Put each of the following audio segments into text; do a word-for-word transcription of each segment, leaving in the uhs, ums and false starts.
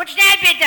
Und schnell bitte!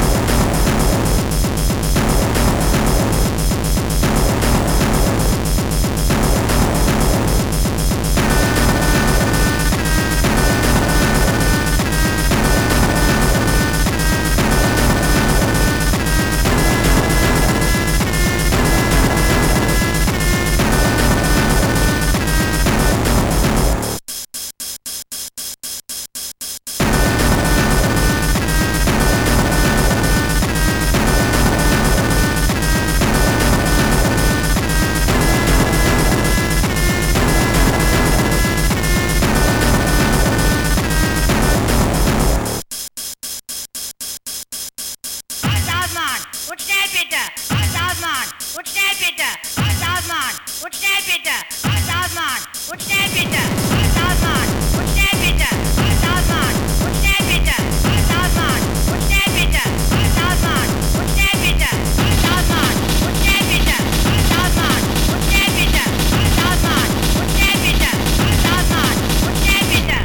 Und schnell bitte! Alles ausmachen! Und schnell bitte! Alles ausmachen! Und schnell bitte! Alles ausmachen! Und schnell bitte! Alles ausmachen! Und schnell bitte! Alles ausmachen! Und schnell bitte! Alles ausmachen! Und schnell bitte! Alles ausmachen! Und schnell bitte! Alles ausmachen! Und schnell bitte! Alles ausmachen! Und schnell bitte! Alles ausmachen! Und schnell bitte! Alles ausmachen! Und schnell bitte!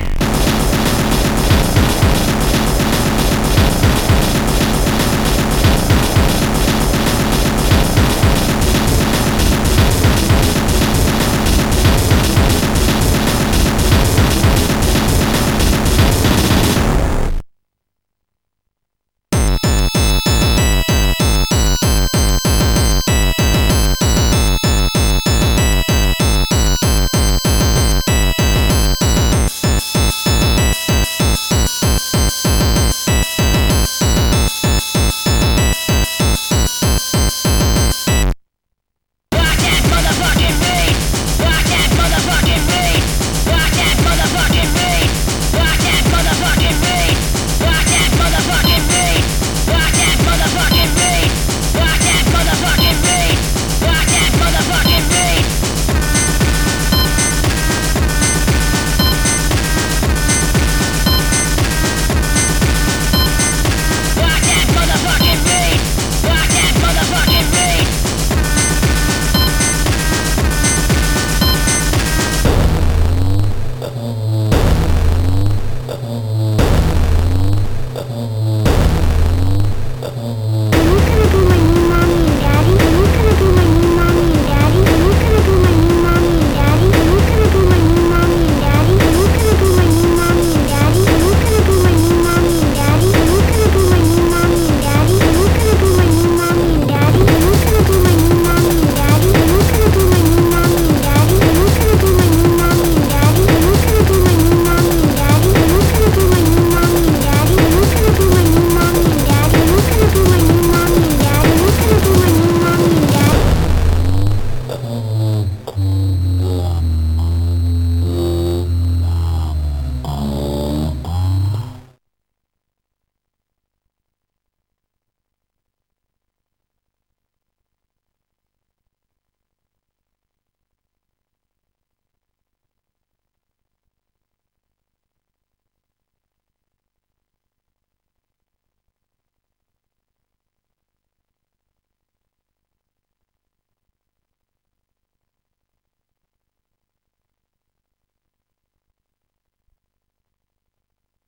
Oh.